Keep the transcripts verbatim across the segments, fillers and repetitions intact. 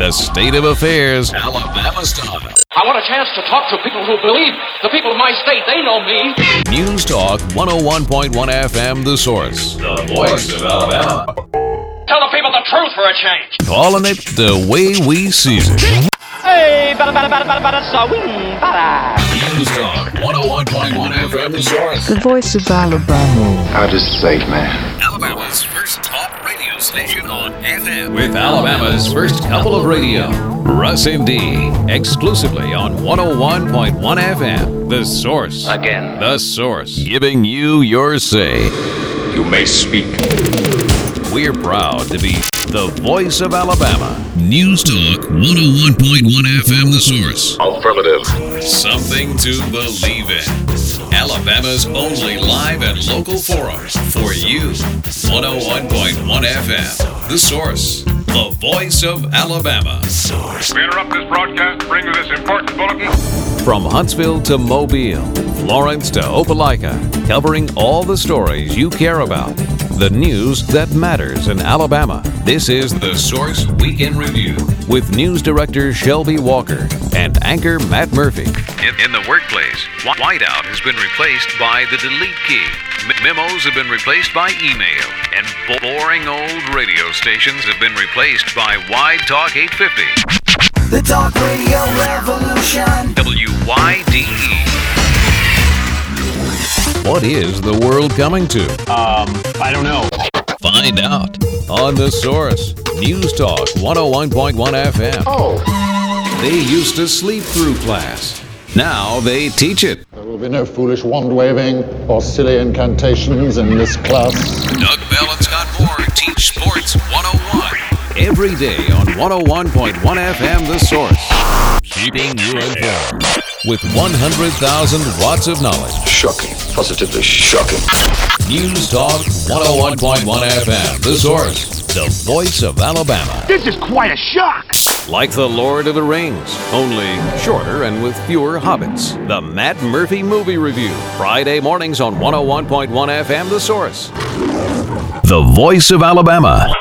The state of affairs, Alabama style. I want a chance to talk to people who believe. The people of my state, they know me. News Talk one oh one point one F M, The Source. The voice of Alabama. Tell the people the truth for a change. Calling it the way we season. Hey, bada bada bada bada bada sawing bada. News Talk one oh one point one F M, The Source. The voice of Alabama. How does it say, man? Alabama's first talk radio station on F M. With Alabama's first couple of radio. Russ and D. Exclusively on one oh one point one F M. The Source. Again. The Source. Giving you your say. You may speak. We're proud to be the voice of Alabama. News Talk one oh one point one F M, The Source. Affirmative. Something to believe in. Alabama's only live and local forum for you. one oh one point one F M, The Source. The voice of Alabama. We interrupt this broadcast to bring you this important bulletin. From Huntsville to Mobile, Florence to Opelika, covering all the stories you care about. The news that matters in Alabama. This is The Source Weekend Review with News Director Shelby Walker and anchor Matt Murphy. In, in the workplace, whiteout has been replaced by the delete key. M- memos have been replaced by email. And boring old radio stations have been replaced by Wide Talk eight fifty. The Talk Radio Revolution. W Y D E. What is the world coming to? Um, I don't know. Find out on The Source. News Talk one oh one point one F M. Oh. They used to sleep through class. Now they teach it. There will be no foolish wand-waving or silly incantations in this class. Doug Bell and Scott Moore teach Sports one oh one. Every day on one oh one point one F M, The Source. Keeping you informed with one hundred thousand watts of knowledge. Shocking. Positively shocking. News Talk one oh one point one F M, The Source. The voice of Alabama. This is quite a shock. Like the Lord of the Rings, only shorter and with fewer hobbits. The Matt Murphy Movie Review. Friday mornings on one oh one point one F M, The Source. The voice of Alabama.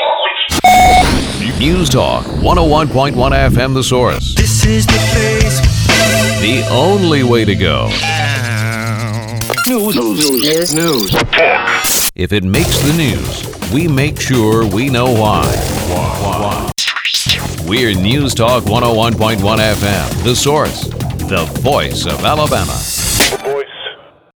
News Talk one oh one point one F M, The Source. This is the place. The only way to go. News. News. News. If it makes the news, we make sure we know why. Why? We're News Talk one oh one point one F M, The Source, the voice of Alabama.